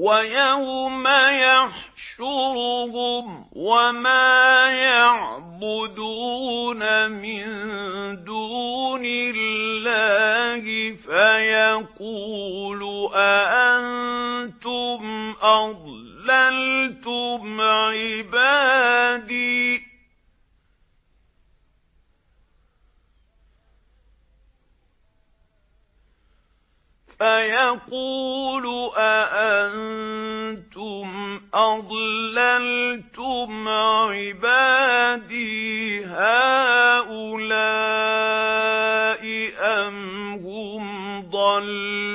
وَيَوْمَ يَحْشُرُهُمْ وَمَا يَعْبُدُونَ مِن دُونِ اللَّهِ فَيَقُولُ أَأَنتُمْ أَضْلَلْتُمْ عِبَادِي هَٰؤُلَاءِ أَمْ هُمْ ضَلُّوا